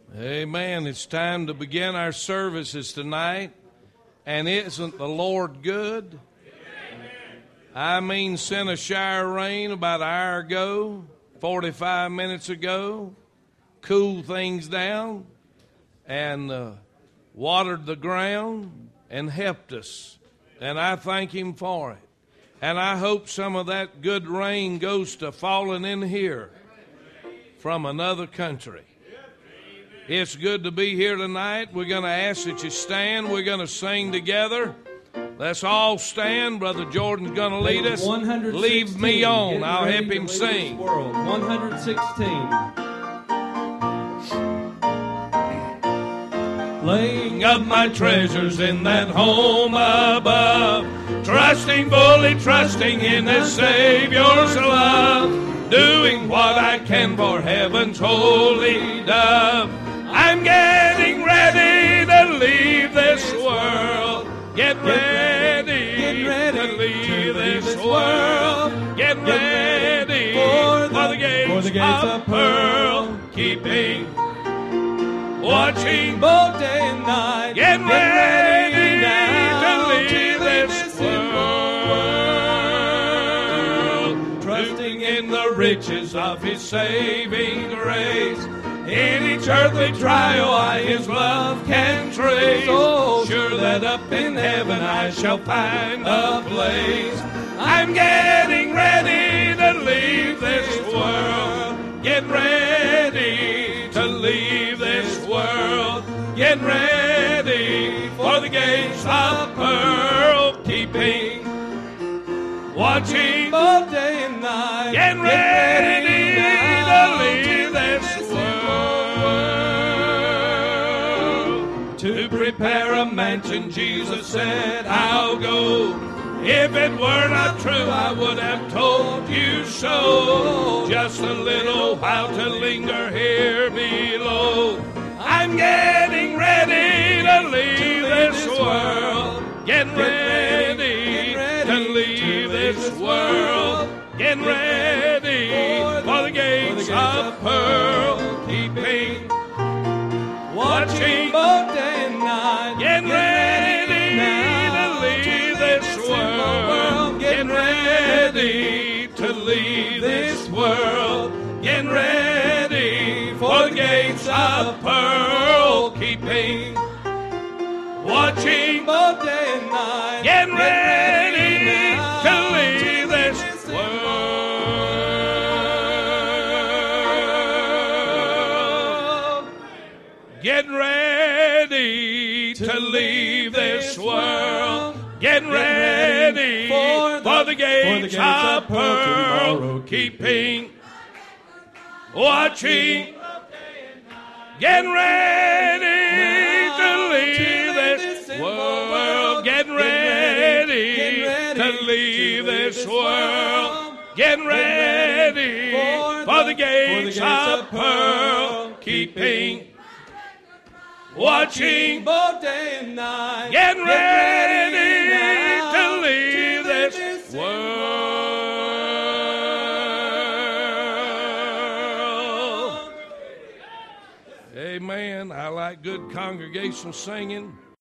Amen. It's time to begin our services tonight. And isn't the Lord good? I mean, sent a shower of rain about an hour ago, 45 minutes ago, cooled things down, and watered the ground and helped us. And I thank Him for it. And I hope some of that good rain goes to falling in here from another country. It's good to be here tonight. We're going to ask that you stand. We're going to sing together. Let's all stand. Brother Jordan's going to lead us. Leave me on. I'll help him sing. 116. Laying up my treasures in that home above, fully trusting in the Savior's love, doing what I can for heaven's holy dove. I'm getting ready to leave this world. Get ready to leave this world. Get ready for the gates of pearl. Keeping, watching both day and night. Get ready to leave this world. Trusting in the riches of His saving grace. In each earthly trial I His love can trace. Oh, sure that up in heaven I shall find a place. I'm getting ready to leave this world. Get ready to leave this world. Get ready for the gates of pearl. Keeping, watching both day and night. Get ready to leave this world. To prepare a mansion, Jesus said, I'll go. If it were not true, I would have told you so. Just a little while to linger here below. I'm getting ready to leave this world. Get ready to leave this world. Get ready for the gates of pearl. Keeping, watching both day and night. Get ready to leave this world. Get ready to leave this world. Get ready for the gates of pearl. Keeping, watching both day and night. Get ready to leave this world. Get ready to leave this world. Get ready for the gates of pearl. Keeping, watching, get ready to leave this world. Get ready to leave this world. Get ready for the gates of pearl. Keeping, watching both day and night. Get ready to leave this world. Amen. I like good congregational singing.